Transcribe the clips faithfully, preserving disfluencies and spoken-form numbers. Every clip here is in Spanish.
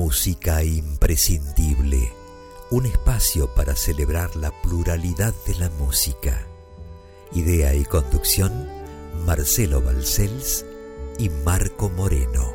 Música imprescindible, un espacio para celebrar la pluralidad de la música. Idea y conducción, Marcelo Balcells y Marco Moreno.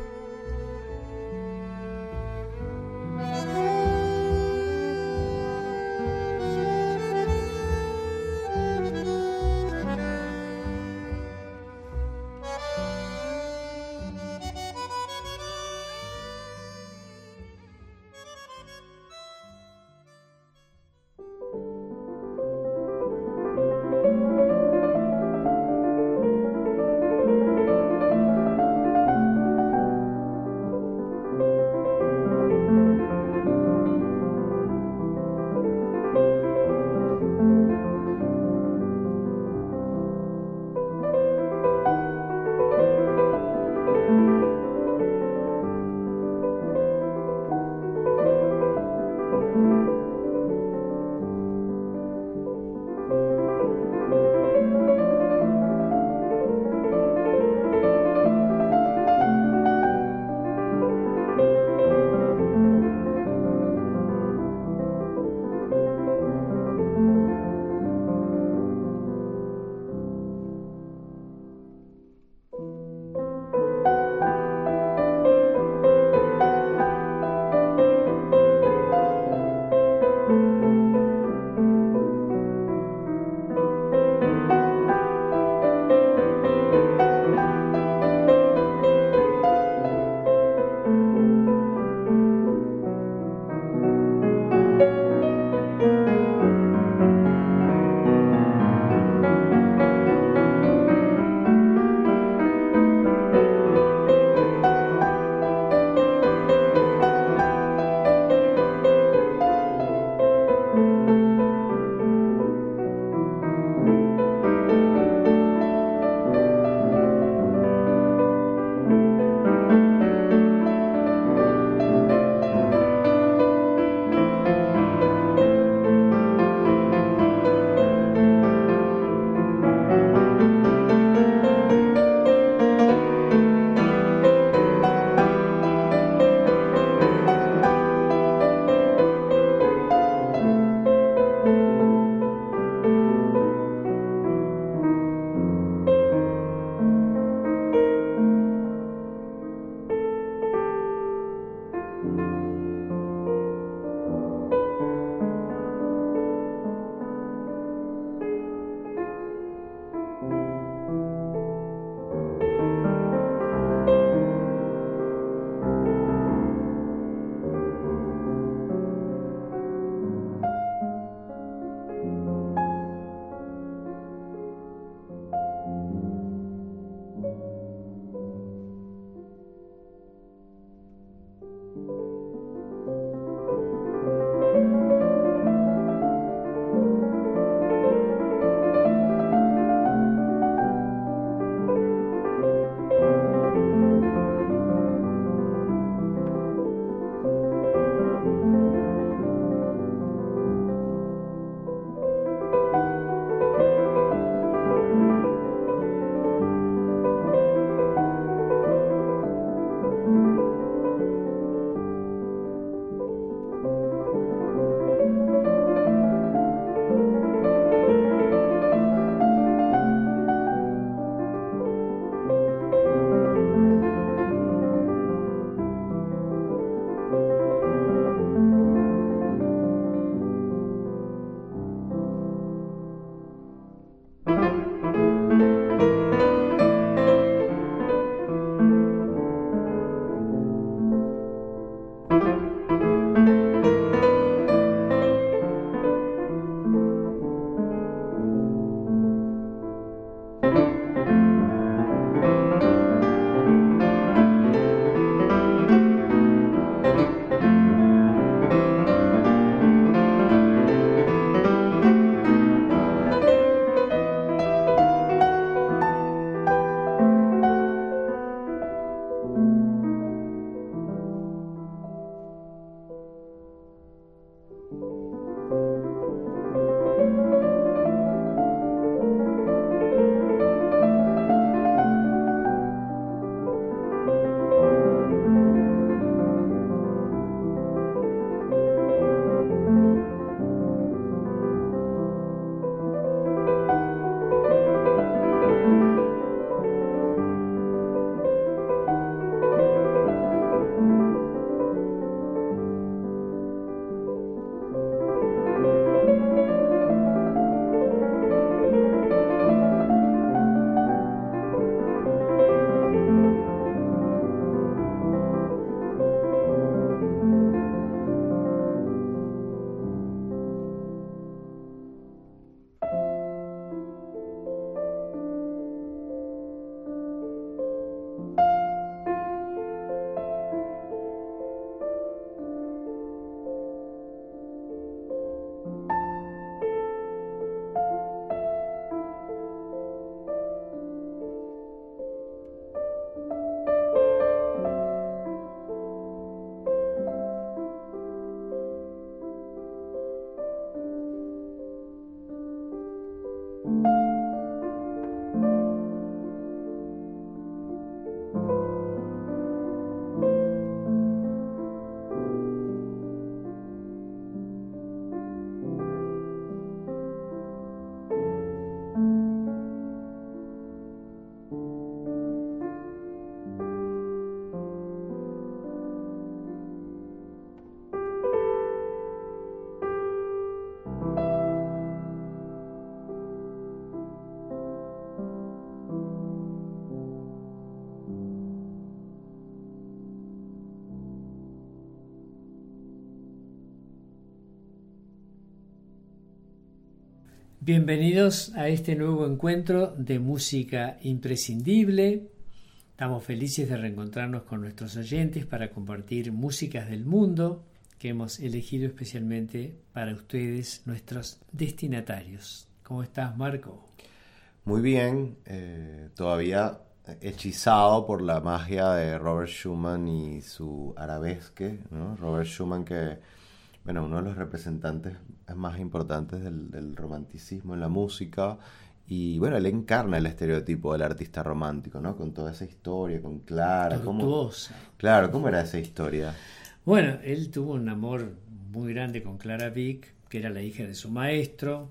Bienvenidos a este nuevo encuentro de música imprescindible. Estamos felices de reencontrarnos con nuestros oyentes para compartir músicas del mundo que hemos elegido especialmente para ustedes, nuestros destinatarios. ¿Cómo estás, Marco? Muy bien, eh, todavía hechizado por la magia de Robert Schumann y su arabesque, ¿no? Robert Schumann, que, bueno, uno de los representantes más importantes del, del romanticismo en la música, y bueno, él encarna el estereotipo del artista romántico, ¿no? Con toda esa historia, con Clara. ¿Cómo, claro, ¿cómo era esa historia? Bueno, él tuvo un amor muy grande con Clara Wieck, que era la hija de su maestro.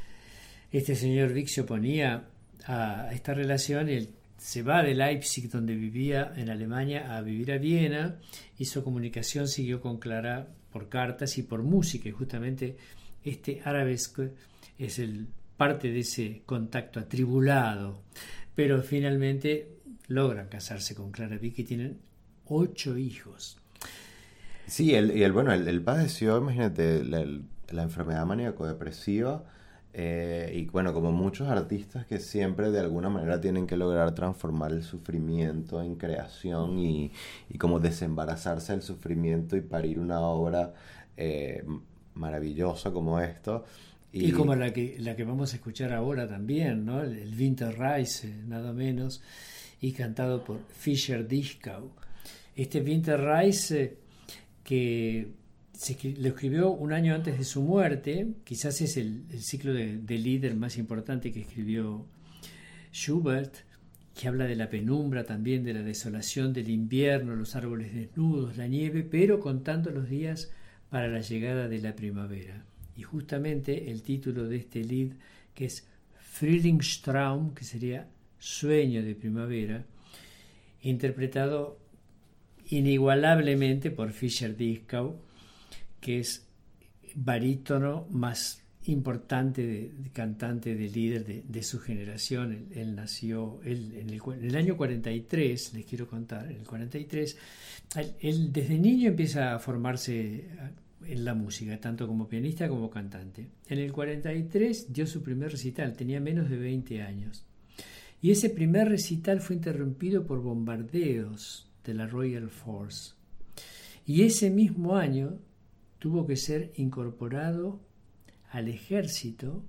Este señor Wieck se oponía a esta relación y él se va de Leipzig, donde vivía en Alemania, a vivir a Viena, y su comunicación siguió con Clara por cartas y por música, y justamente este arabesque es el parte de ese contacto atribulado, pero finalmente logran casarse con Clara Wieck y tienen ocho hijos. Sí, él, y él, bueno, él, él padeció, imagínate, la, la enfermedad maníaco-depresiva, eh, y bueno, como muchos artistas que siempre de alguna manera tienen que lograr transformar el sufrimiento en creación y, y como desembarazarse del sufrimiento y parir una obra eh, maravillosa como esto. Y, y como la que, la que vamos a escuchar ahora también, ¿no? El, el Winterreise, nada menos, y cantado por Fischer-Dieskau. Este Winterreise, que se, lo escribió un año antes de su muerte, quizás es el, el ciclo de, de Lieder más importante que escribió Schubert, que habla de la penumbra también, de la desolación del invierno, los árboles desnudos, la nieve, pero contando los días para la llegada de la primavera. Y justamente el título de este Lied, que es Frühlingstraum, que sería Sueño de Primavera, interpretado inigualablemente por Fischer-Dieskau, que es barítono más importante de, de cantante de líder de, de su generación. Él, él nació él, en, el, en el año cuarenta y tres, les quiero contar, en el cuarenta y tres, él, él desde niño empieza a formarse en la música, tanto como pianista como cantante. En el cuarenta y tres dio su primer recital, tenía menos de veinte años. Y ese primer recital fue interrumpido por bombardeos de la Royal Force. Y ese mismo año tuvo que ser incorporado al ejército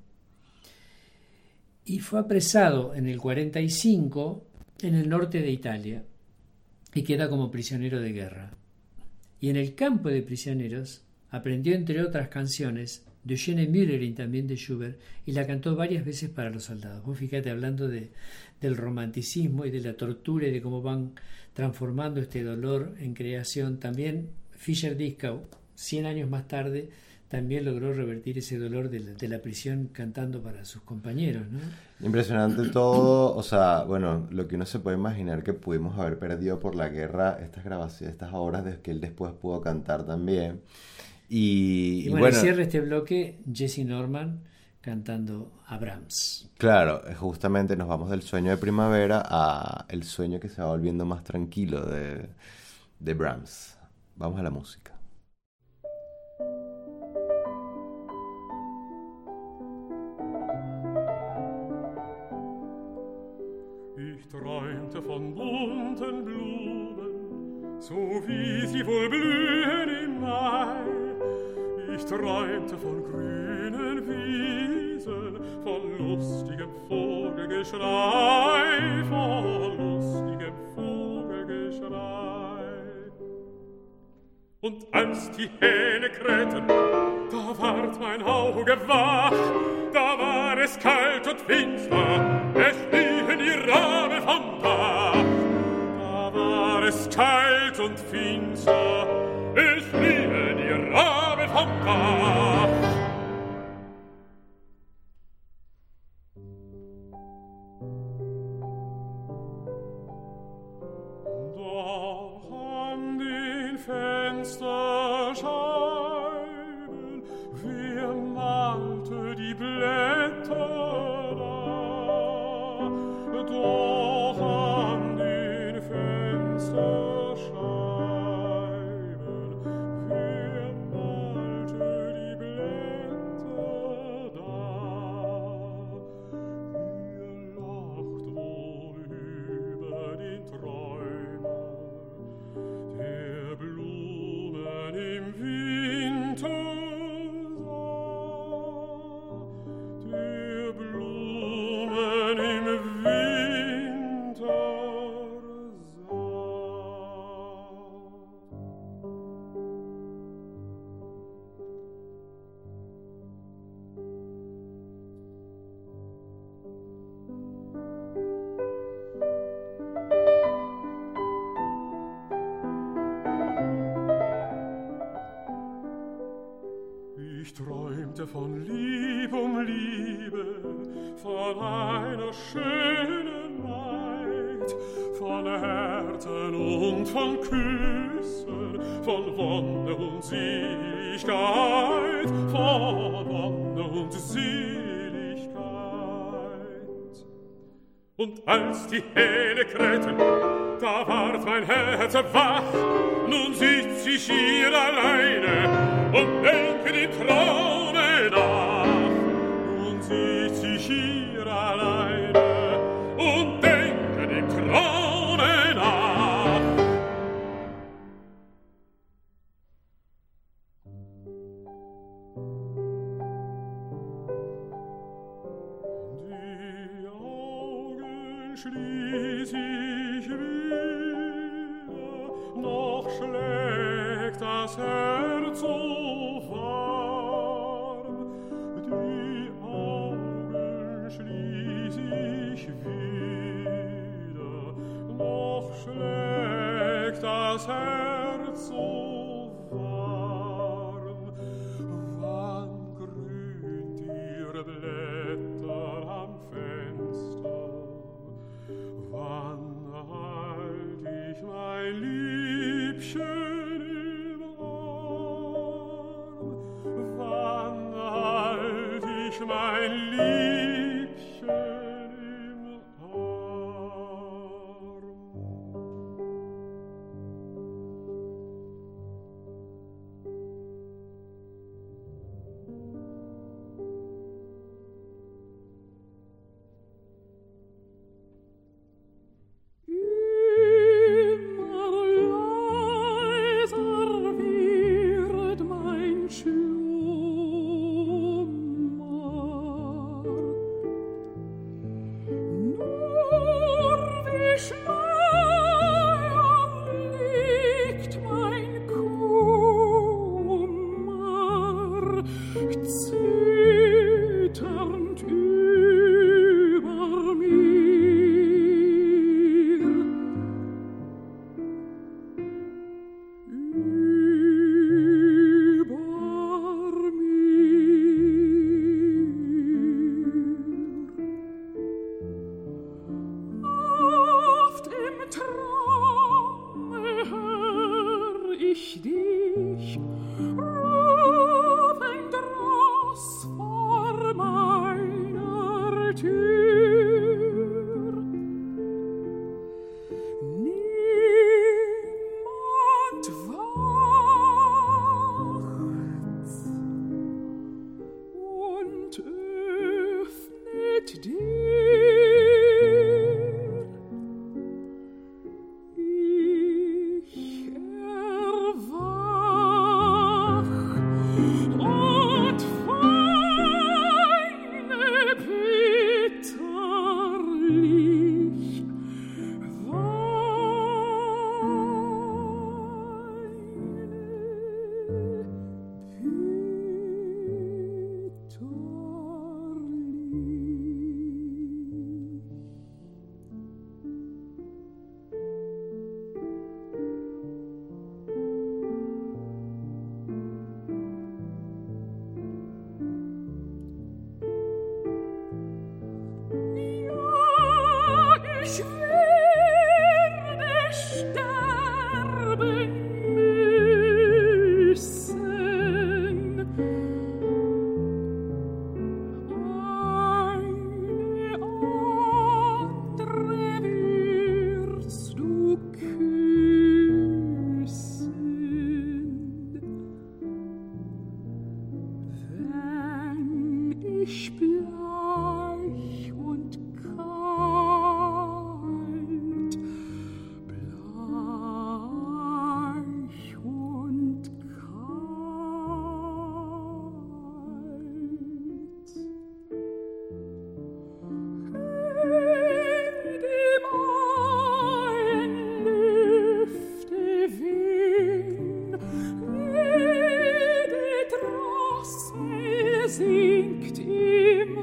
y fue apresado en el cuarenta y cinco en el norte de Italia y queda como prisionero de guerra. Y en el campo de prisioneros aprendió, entre otras canciones, de Eugene Müller y también de Schubert, y la cantó varias veces para los soldados. Vos fíjate, hablando de, del romanticismo y de la tortura y de cómo van transformando este dolor en creación. También Fischer-Dieskau, cien años más tarde, también logró revertir ese dolor de la, de la prisión cantando para sus compañeros, ¿no? Impresionante todo, o sea, bueno, lo que uno se puede imaginar que pudimos haber perdido por la guerra, estas grabaciones, estas obras de que él después pudo cantar también. Y, y, y bueno, bueno, cierra este bloque Jessye Norman cantando a Brahms. Claro, justamente nos vamos del sueño de primavera a el sueño que se va volviendo más tranquilo de, de Brahms. Vamos a la música. Ich träumte von bunten Blumen, so wie sie wohl blühen im Mai. Ich träumte von grünen Wiesen, von lustigem Vogelgeschrei, von lustigem Vogelgeschrei. Und als die Hähne krähten, da ward mein Auge wach, da war es kalt und finster, es schrien die Rabe vom Dach. Da war es kalt und finster, es schrien die Rabe vom Dach. Fensterscheiben, wer malte die Blätter da? Doch an den Fensterscheiben, wer malte die Blätter Ich träumte von Lieb um Liebe, von einer schönen Maid, von Herzen und von Küssen, von Wonne und Seligkeit, von Wonne und Seligkeit. Und als die Hähne krähten, da ward mein Herz wach, nun sitz ich hier alleine und denke die Träume nach. Nun sitz ich hier alleine und denke die Träume nach. Die Augen schließ ich wieder, noch schlägt das Herz so warm. Die Augen schließ ich wieder, noch schlägt das Herz so warm. Wann grünt ihre Blätter am Fenster? Wann halt ich mein Liebchen im Arm? Wann halt ich mein Liebchen im Arm? Singt im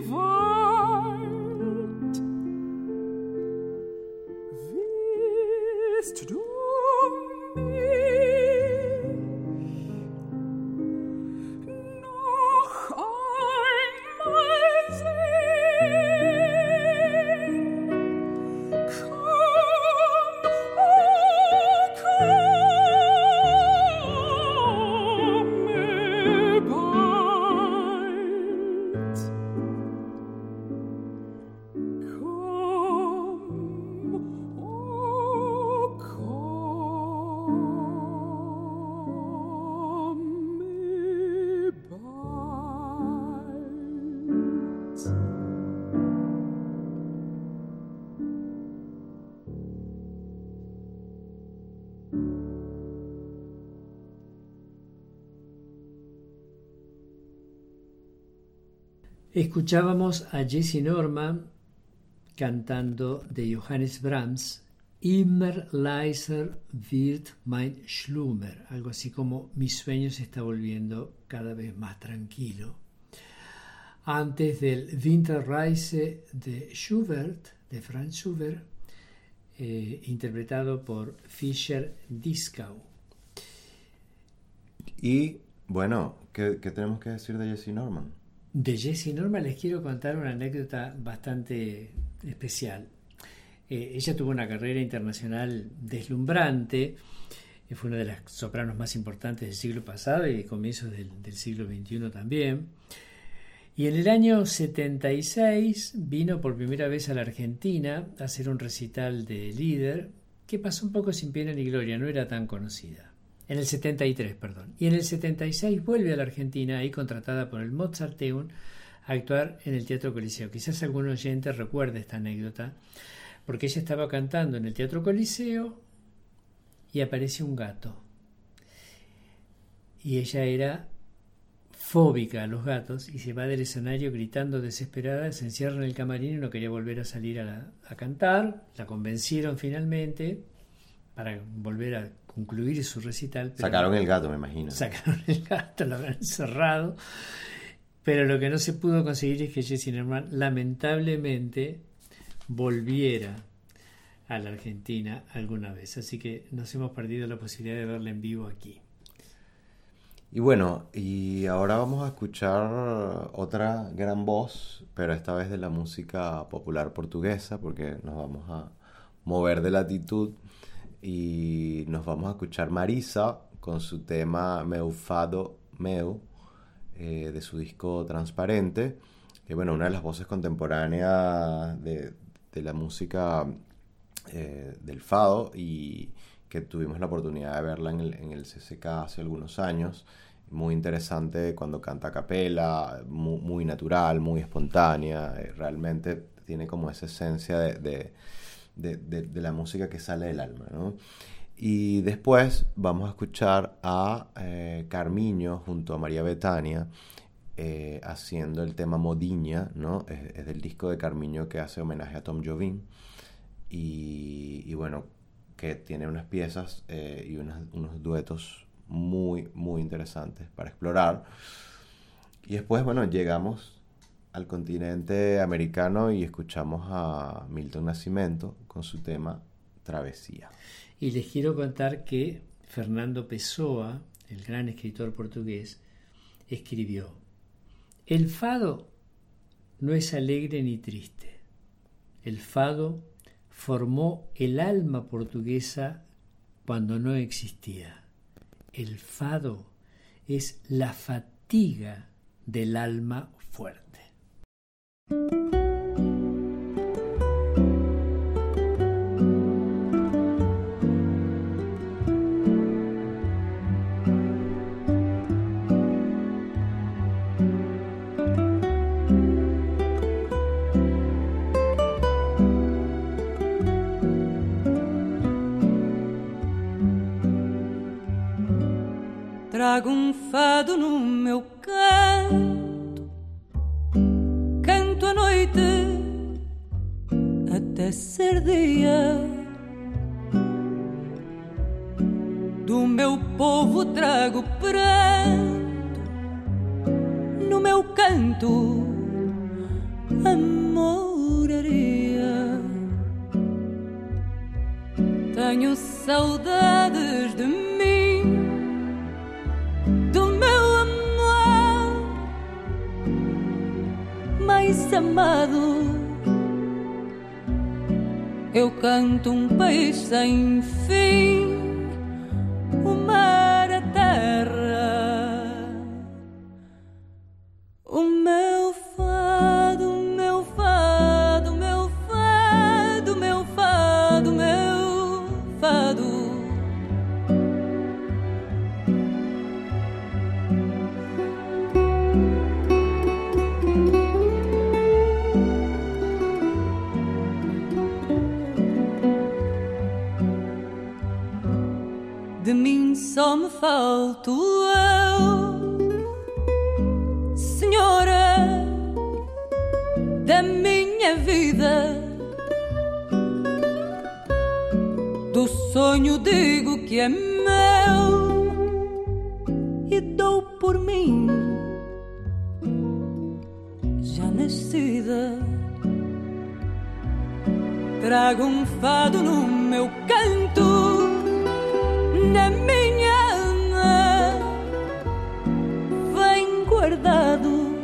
Escuchábamos a Jessye Norman cantando de Johannes Brahms, Immer leiser wird mein Schlummer, algo así como mi sueño se está volviendo cada vez más tranquilo. Antes del Winterreise de Schubert, de Franz Schubert, eh, interpretado por Fischer Dieskau. Y bueno, ¿qué, qué tenemos que decir de Jessye Norman? De Jessye Norman les quiero contar una anécdota bastante especial. Eh, ella tuvo una carrera internacional deslumbrante, eh, fue una de las sopranos más importantes del siglo pasado y comienzos del, del siglo veintiuno también. Y en el año setenta y seis vino por primera vez a la Argentina a hacer un recital de Lieder que pasó un poco sin pena ni gloria, no era tan conocida. En el setenta y tres, perdón. Y en el setenta y seis vuelve a la Argentina, ahí contratada por el Mozarteum, a actuar en el Teatro Coliseo. Quizás algún oyente recuerde esta anécdota, porque ella estaba cantando en el Teatro Coliseo y aparece un gato. Y ella era fóbica a los gatos y se va del escenario gritando desesperada, se encierra en el camarín y no quería volver a salir a, la, a cantar. La convencieron finalmente para volver a concluir su recital. Pero sacaron el gato, me imagino. Sacaron el gato, lo habrán encerrado. Pero lo que no se pudo conseguir es que Jessye Norman lamentablemente volviera a la Argentina alguna vez. Así que nos hemos perdido la posibilidad de verla en vivo aquí. Y bueno, y ahora vamos a escuchar otra gran voz, pero esta vez de la música popular portuguesa, porque nos vamos a mover de latitud y nos vamos a escuchar Marisa con su tema Meu Fado Meu, eh, de su disco Transparente, que bueno, una de las voces contemporáneas de, de la música eh, del fado, y que tuvimos la oportunidad de verla en el, en el C C K hace algunos años. Muy interesante cuando canta a capela, muy, muy natural, muy espontánea, eh, realmente tiene como esa esencia de, de, de, de, de la música que sale del alma, ¿no? Y después vamos a escuchar a eh, Carmiño junto a María Bethania eh, haciendo el tema Modiña, ¿no? Es, es del disco de Carmiño que hace homenaje a Tom Jobim, y, y bueno, que tiene unas piezas eh, y unas, unos duetos muy, muy interesantes para explorar. Y después, bueno, llegamos al continente americano y escuchamos a Milton Nascimento con su tema Travesía. Y les quiero contar que Fernando Pessoa, el gran escritor portugués, escribió: el fado no es alegre ni triste. El fado formó el alma portuguesa cuando no existía. El fado es la fatiga del alma fuerte. Trago um fado no meu canto, canto a noite até ser dia. Do meu povo trago pranto, no meu canto amoraria. Tenho saudades de mim, mais amado. Eu canto um país sem fim, o mar, a terra, o meu fado, o meu fado, o meu fado, o meu fado, o meu fado. De mim só me falto eu, Senhora, nascida. Do sonho digo que é meu e dou por mim já nascida. Trago um fado no meu canto, na minha alma, vem guardado,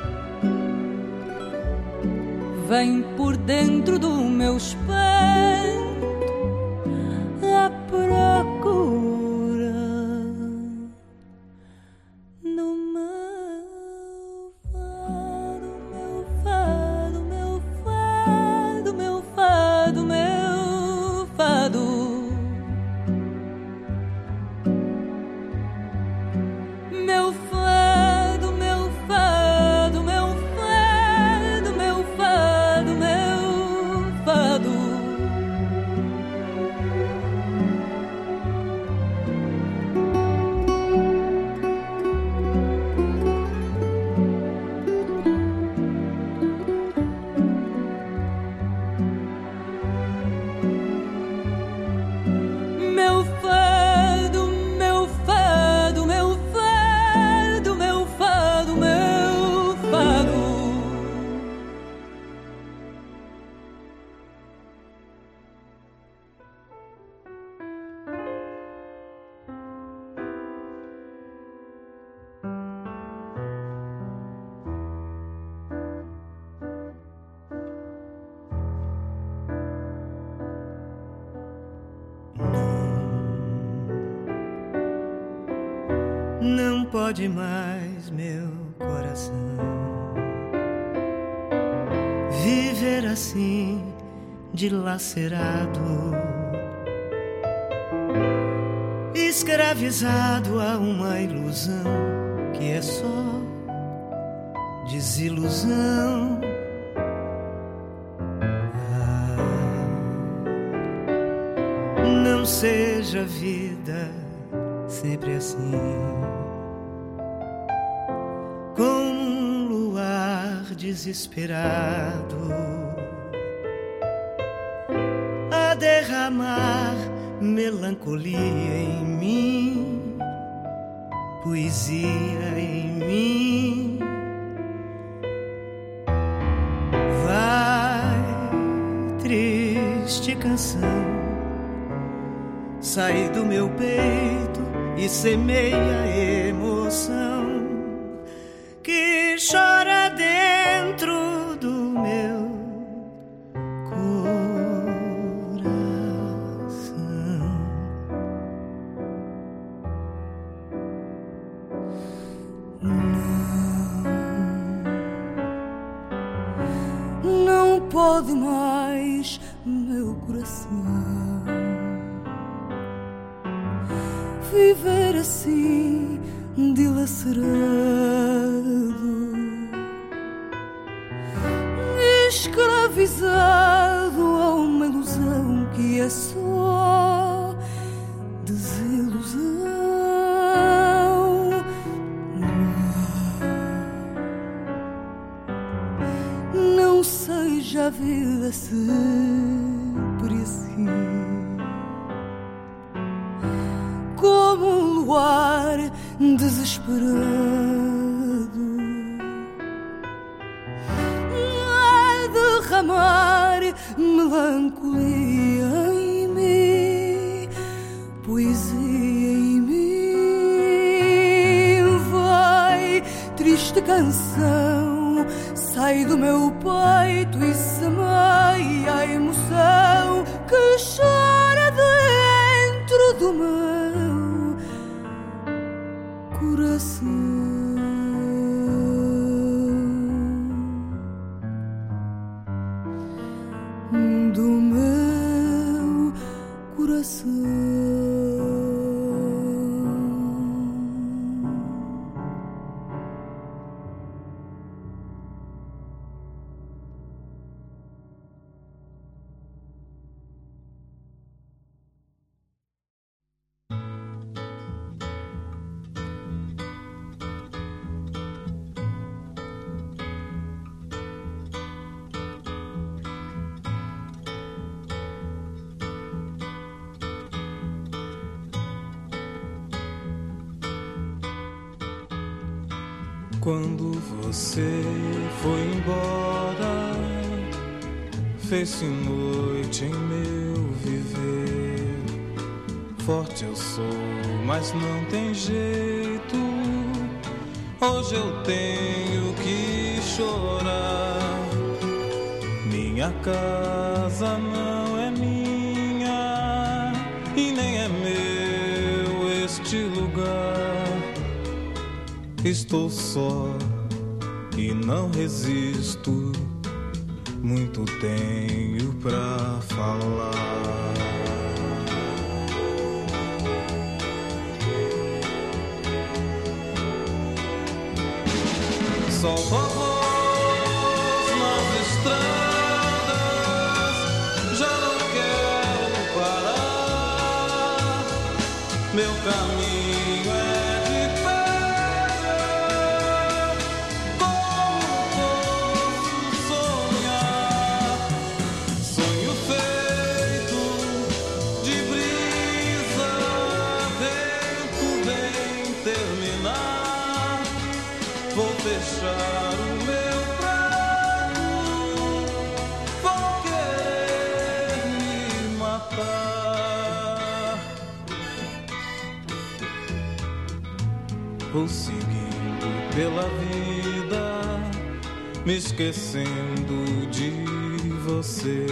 vem por dentro do meu espanto à procura no meu fado, meu fado, meu fado, meu fado, meu fado. Meu fado, meu fado, meu fado, meu fado, meu fado. Meu fado, meu fado, meu fado, meu fado, meu fado. Não pode mais meu coração viver assim, dilacerado, escravizado a uma ilusão que é só desilusão. Ah, não seja a vida sempre assim, como um luar desesperado a derramar melancolia em mim, poesia em mim. Vai, triste canção, sai do meu peito e semeia a emoção que chora dentro do meu coração. Não, não pode mais meu coração viver assim, dilacerado, escravizado a uma ilusão que é só desilusão. Não seja a vida sempre assim, como um luar desesperado a derramar melancolia em mim, poesia em mim. Vai, triste canção, sai do meu peito e semeia a emoção que chora dentro do meu coração. Do meu coração. Quando você foi embora, fez-se noite em meu viver. Forte eu sou, mas não tem jeito. Hoje eu tenho que chorar. Minha casa não é minha e nem é meu este lugar. Estou só e não resisto. Muito tenho pra falar. Solto a voz nas estradas, já não quero parar. Meu caminho é de pedra, como posso sonhar? Sonho feito de brisa, vento vem terminar. Vou fechar o meu prato, vou querer me matar. Vou seguindo pela vida, me esquecendo de você.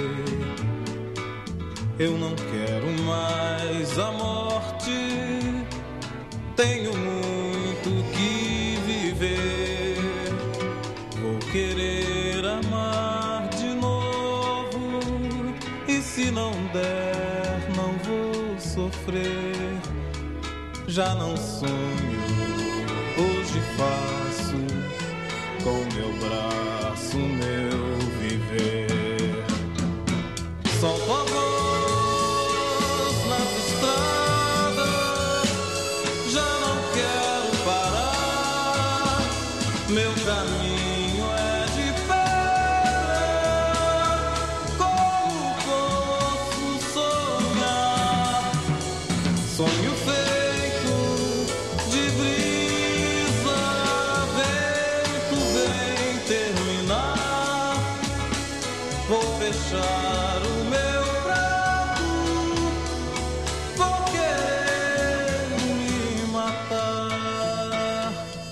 Eu não quero mais a morte, tenho muito que viver. Vou querer amar de novo, e se não der, não vou sofrer. Já não sonho, hoje faço com meu braço meu viver. Solto a voz nas estradas, já não quero parar. Meu caminho é de pedra, como posso sonhar? Sonho feito de brisa, vento vem terminar. Vou fechar o meu prato, vou querer me matar.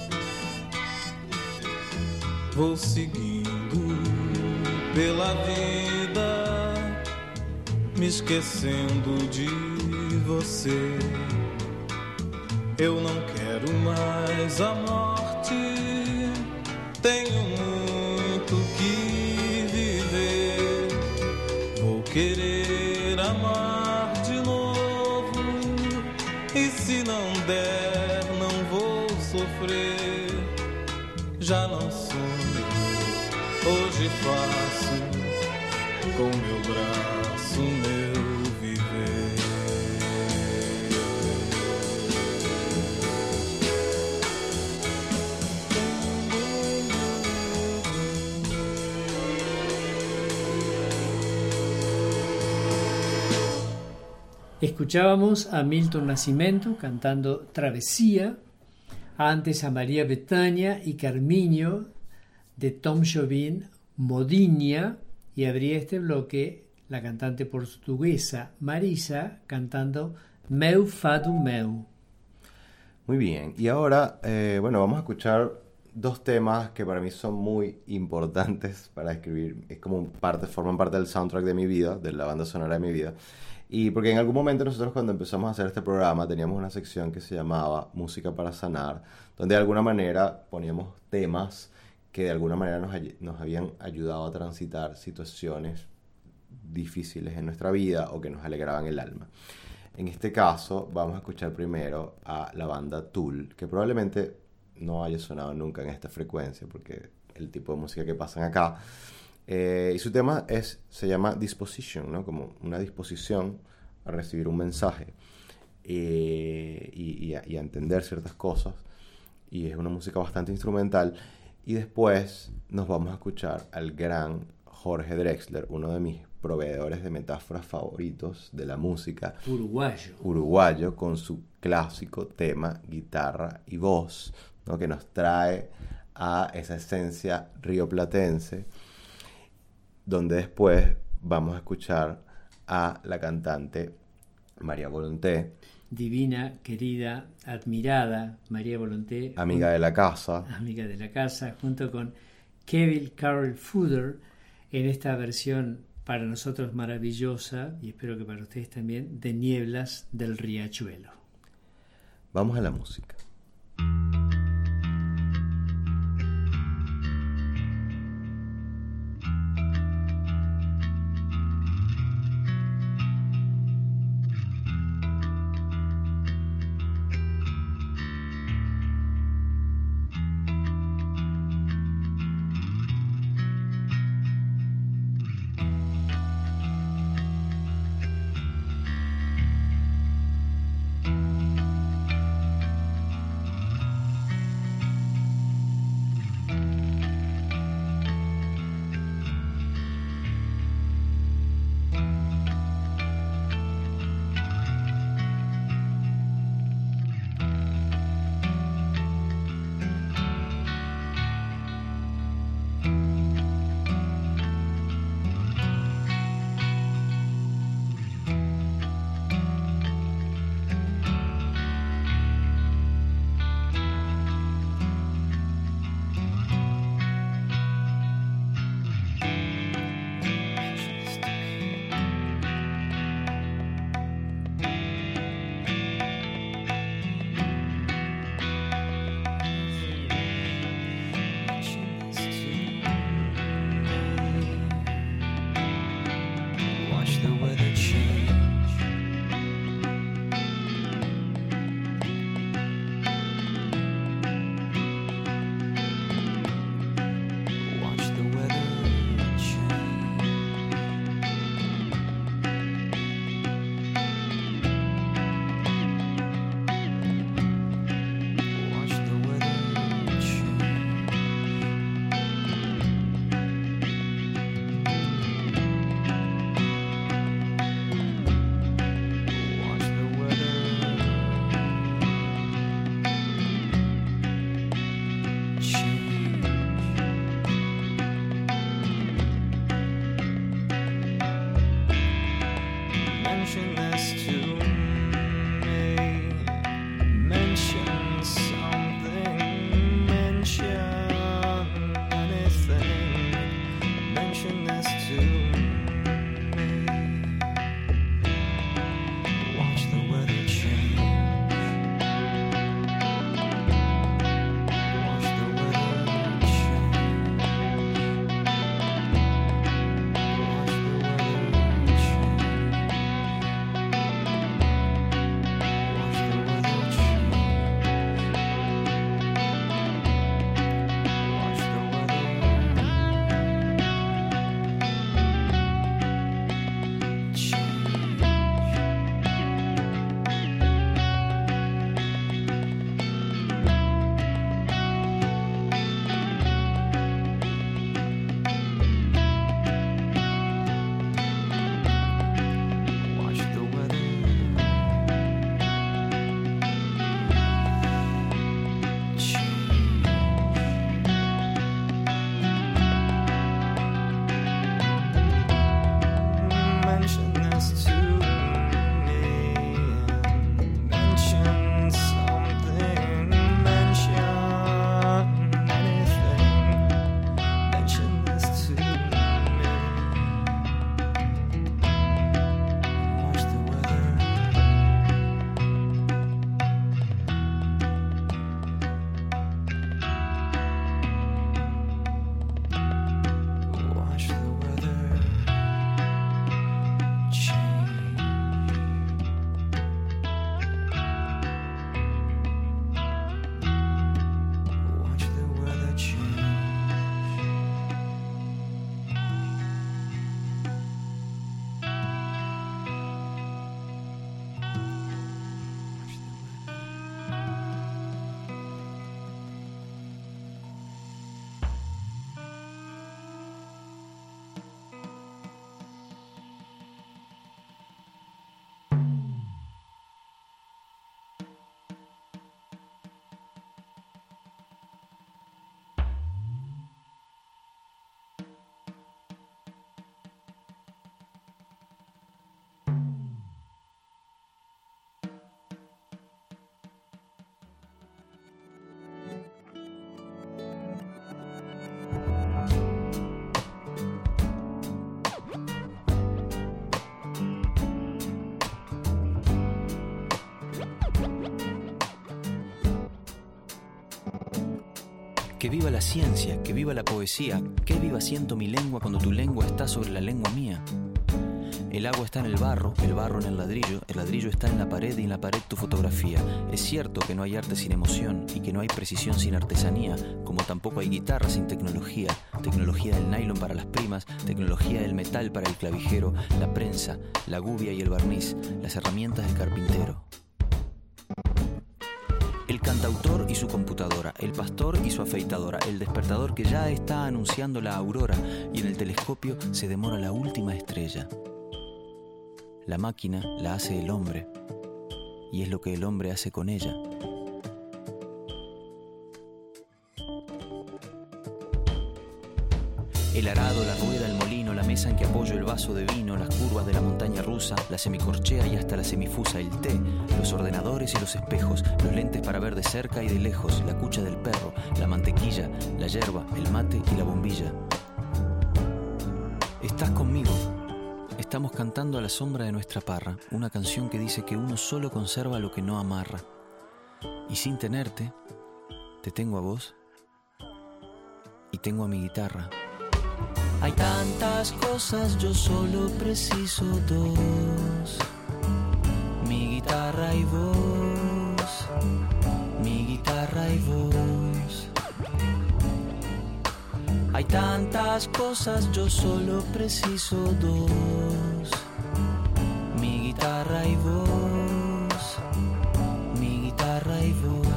Vou seguindo pela vida, me esquecendo de você. Eu não quero mais a morte, tenho muito que viver. Vou querer amar de novo, e se não der, não vou sofrer. Já não sonho, hoje faço com meu braço meu viver. Escuchábamos a Milton Nascimento cantando Travesía, antes a María Bethânia y Carminho de Tom Jobim, Modinha, y abría este bloque la cantante portuguesa Marisa cantando Meu Fado Meu. Muy bien, y ahora, eh, bueno, vamos a escuchar dos temas que para mí son muy importantes para escribir. Es como parte, forman parte del soundtrack de mi vida, de la banda sonora de mi vida. Y porque en algún momento nosotros, cuando empezamos a hacer este programa, teníamos una sección que se llamaba Música para Sanar, donde de alguna manera poníamos temas que de alguna manera nos, nos habían ayudado a transitar situaciones difíciles en nuestra vida o que nos alegraban el alma. En este caso vamos a escuchar primero a la banda Tool, que probablemente no haya sonado nunca en esta frecuencia porque el tipo de música que pasan acá. Eh, y su tema es, se llama Disposition, ¿no? Como una disposición a recibir un mensaje eh, y, y, a, y a entender ciertas cosas. Y es una música bastante instrumental. Y después nos vamos a escuchar al gran Jorge Drexler, uno de mis proveedores de metáforas favoritos de la música. Uruguayo. Uruguayo, con su clásico tema guitarra y voz, ¿no? Que nos trae a esa esencia rioplatense, donde después vamos a escuchar a la cantante María Volonté. Divina, querida, admirada María Volonté. Amiga de la casa. Amiga de la casa, junto con Kevin Carroll Fooder, en esta versión para nosotros maravillosa, y espero que para ustedes también, de Nieblas del Riachuelo. Vamos a la música. Que viva la ciencia, que viva la poesía, que viva siento mi lengua cuando tu lengua está sobre la lengua mía. El agua está en el barro, el barro en el ladrillo, el ladrillo está en la pared y en la pared tu fotografía. Es cierto que no hay arte sin emoción y que no hay precisión sin artesanía, como tampoco hay guitarra sin tecnología, tecnología del nylon para las primas, tecnología del metal para el clavijero, la prensa, la gubia y el barniz, las herramientas del carpintero. El cantautor y su computadora, el pastor y su afeitadora, el despertador que ya está anunciando la aurora y en el telescopio se demora la última estrella. La máquina la hace el hombre y es lo que el hombre hace con ella. El arado, la rueda, el molino, la mesa en que apoyo el vaso de vino, las curvas de la montaña rusa, la semicorchea y hasta la semifusa, el té, los ordenadores y los espejos, los lentes para ver de cerca y de lejos, la cucha del perro, la mantequilla, la yerba, el mate y la bombilla. Estás conmigo. Estamos cantando a la sombra de nuestra parra, una canción que dice que uno solo conserva lo que no amarra. Y sin tenerte, te tengo a vos y tengo a mi guitarra. Hay tantas cosas, yo solo preciso dos. Mi guitarra y vos, mi guitarra y vos. Hay tantas cosas, yo solo preciso dos. Mi guitarra y vos, mi guitarra y vos.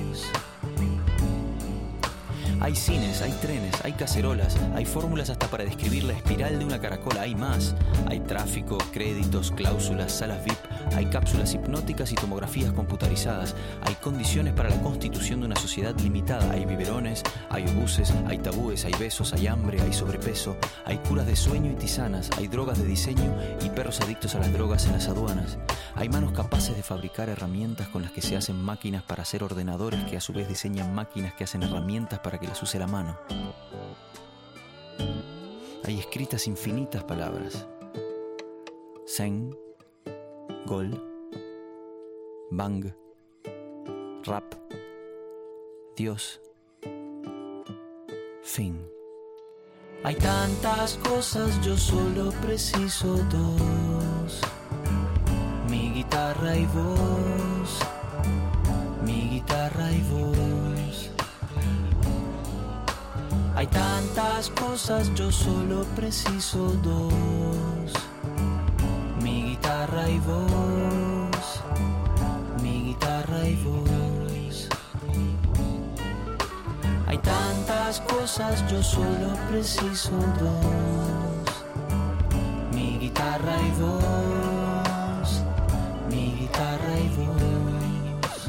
Hay cines, hay trenes, hay cacerolas, hay fórmulas hasta para describir la espiral de una caracola, hay más. Hay tráfico, créditos, cláusulas, salas V I P, hay cápsulas hipnóticas y tomografías computarizadas, hay condiciones para la constitución de una sociedad limitada, hay biberones, hay obuses, hay tabúes, hay besos, hay hambre, hay sobrepeso, hay curas de sueño y tisanas, hay drogas de diseño y perros adictos a las drogas en las aduanas. Hay manos capaces de fabricar herramientas con las que se hacen máquinas para hacer ordenadores que a su vez diseñan máquinas que hacen herramientas para que las use la mano. Hay escritas infinitas palabras. Zen, gol, bang, rap, Dios, fin. Hay tantas cosas, yo solo preciso dos. Mi guitarra y vos, mi guitarra y vos. Hay tantas cosas, yo solo preciso dos. Mi guitarra y vos, mi guitarra y vos. Hay tantas cosas, yo solo preciso dos. Mi guitarra y vos, mi guitarra y vos.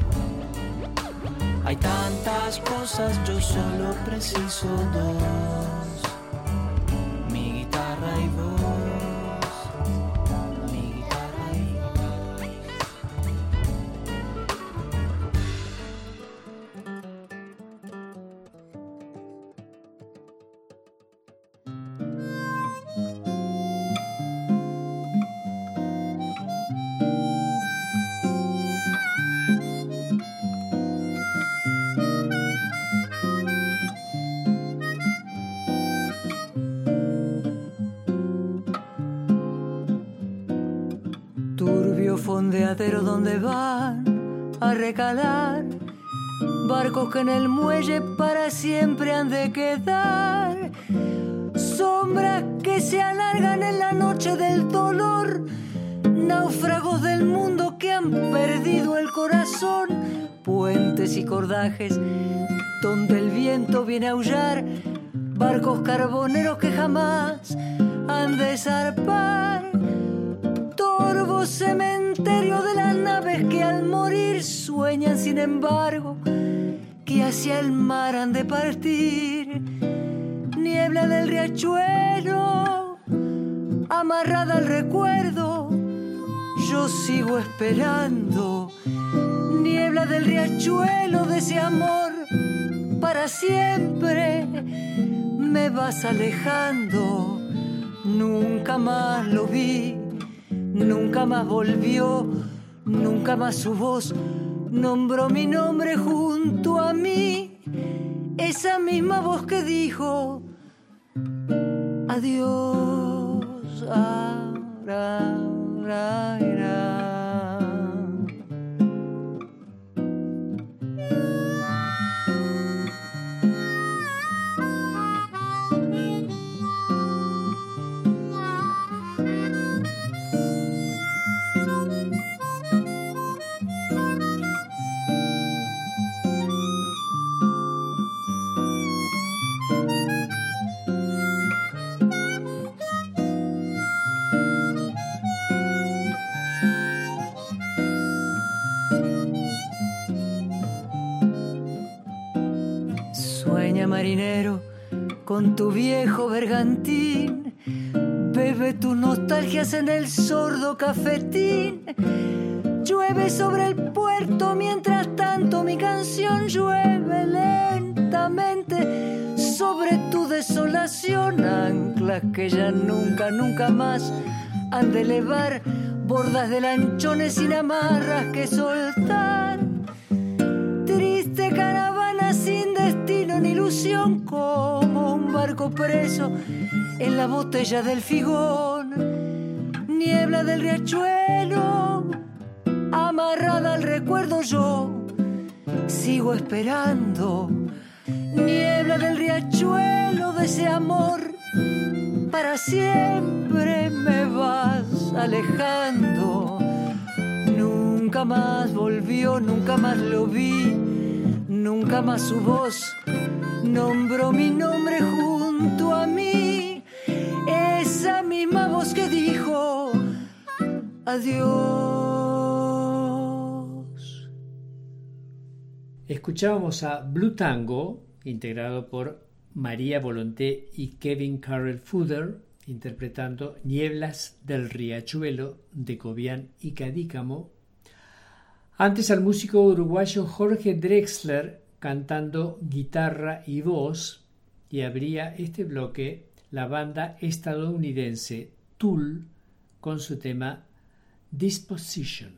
Hay tantas cosas, yo solo preciso dos. Mi guitarra y vos, mi guitarra y Fondeadero donde van a recalar barcos que en el muelle para siempre han de quedar, sombras que se alargan en la noche del dolor, náufragos del mundo que han perdido el corazón, puentes y cordajes donde el viento viene a aullar, barcos carboneros que jamás han de zarpar, torvo cementerio de las naves que al morir sueñan sin embargo que hacia el mar han de partir, niebla del riachuelo amarrada al recuerdo, yo sigo esperando, niebla del riachuelo de ese amor para siempre, me vas alejando, nunca más lo vi. Nunca más volvió, nunca más su voz nombró mi nombre junto a mí. esa misma voz que dijo adiós. Ah, ra, ra, ra. Marinero, con tu viejo bergantín, bebe tus nostalgias en el sordo cafetín. Llueve sobre el puerto, mientras tanto mi canción llueve lentamente sobre tu desolación. Anclas que ya nunca, nunca más han de elevar, bordas de lanchones sin amarras que soltar. Triste caravana sin destino ni ilusión, como un barco preso en la botella del figón. Niebla del riachuelo, amarrada al recuerdo, yo sigo esperando. Niebla del riachuelo de ese amor, para siempre me vas alejando. Nunca más volvió, nunca más lo vi, nunca más su voz nombró mi nombre junto a mí. Esa misma voz que dijo adiós. Escuchábamos a Blue Tango, integrado por María Volonté y Kevin Carroll Fuller, interpretando Nieblas del Riachuelo de Cobian y Cadícamo. Antes al músico uruguayo Jorge Drexler cantando guitarra y voz, y abría este bloque la banda estadounidense Tool con su tema Disposition.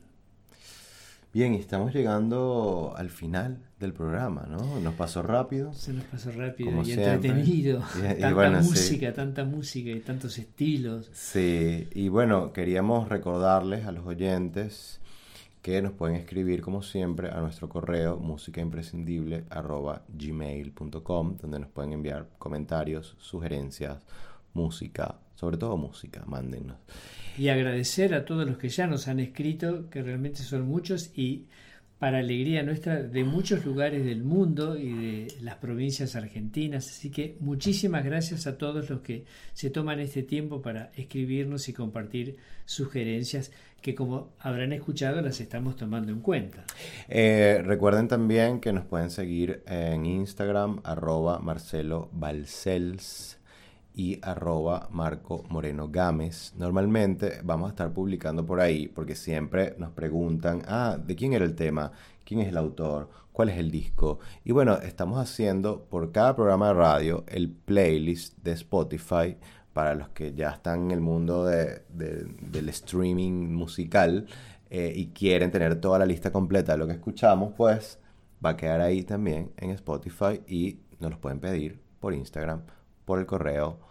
Bien, estamos llegando al final del programa, ¿no? Nos pasó rápido. Se nos pasó rápido como y siempre. entretenido. Y, y tanta bueno, música, sí. tanta música y tantos estilos. Sí, y bueno, queríamos recordarles a los oyentes que nos pueden escribir como siempre a nuestro correo musicaimprescindible arroba gmail punto com, donde nos pueden enviar comentarios, sugerencias, música, sobre todo música, mándennos. Y agradecer a todos los que ya nos han escrito, que realmente son muchos y para alegría nuestra de muchos lugares del mundo y de las provincias argentinas. Así que muchísimas gracias a todos los que se toman este tiempo para escribirnos y compartir sugerencias que, como habrán escuchado, las estamos tomando en cuenta. Eh, recuerden también que nos pueden seguir en Instagram, arroba Marcelo Balcells y arroba Marco Moreno Gámez. Normalmente vamos a estar publicando por ahí porque siempre nos preguntan, ah, ¿de quién era el tema? ¿Quién es el autor? ¿Cuál es el disco? Y bueno, estamos haciendo por cada programa de radio el playlist de Spotify para los que ya están en el mundo de, de, del streaming musical eh, y quieren tener toda la lista completa de lo que escuchamos, pues va a quedar ahí también en Spotify y nos los pueden pedir por Instagram, por el correo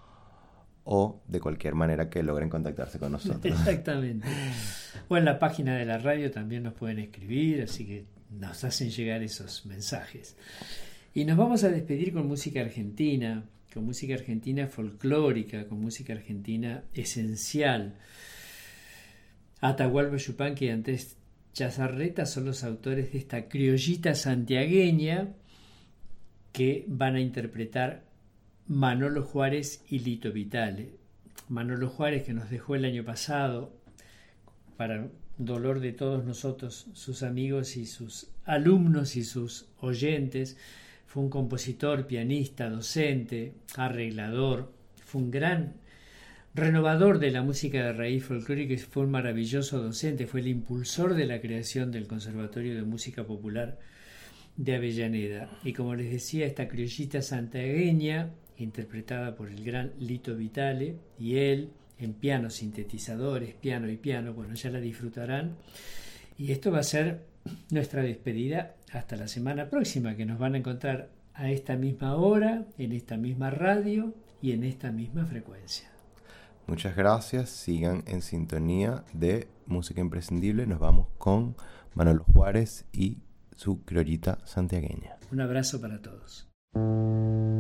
o de cualquier manera que logren contactarse con nosotros. Exactamente. O en la página de la radio también nos pueden escribir, así que nos hacen llegar esos mensajes. Y nos vamos a despedir con música argentina, con música argentina folclórica, con música argentina esencial. Atahualpa Yupanqui y Andrés Chazarreta son los autores de esta criollita santiagueña que van a interpretar Manolo Juárez y Lito Vitale. Manolo Juárez, que nos dejó el año pasado, para dolor de todos nosotros, sus amigos y sus alumnos y sus oyentes, fue un compositor, pianista, docente, arreglador, fue un gran renovador de la música de raíz folclórica y fue un maravilloso docente, fue el impulsor de la creación del Conservatorio de Música Popular de Avellaneda. Y como les decía, esta criollita santiagueña, interpretada por el gran Lito Vitale y él en piano, sintetizadores, piano y piano, bueno, ya la disfrutarán. Y esto va a ser nuestra despedida hasta la semana próxima, que nos van a encontrar a esta misma hora, en esta misma radio y en esta misma frecuencia. Muchas gracias, sigan en sintonía de Música Imprescindible. Nos vamos con Manolo Juárez y su criollita santiagueña. Un abrazo para todos.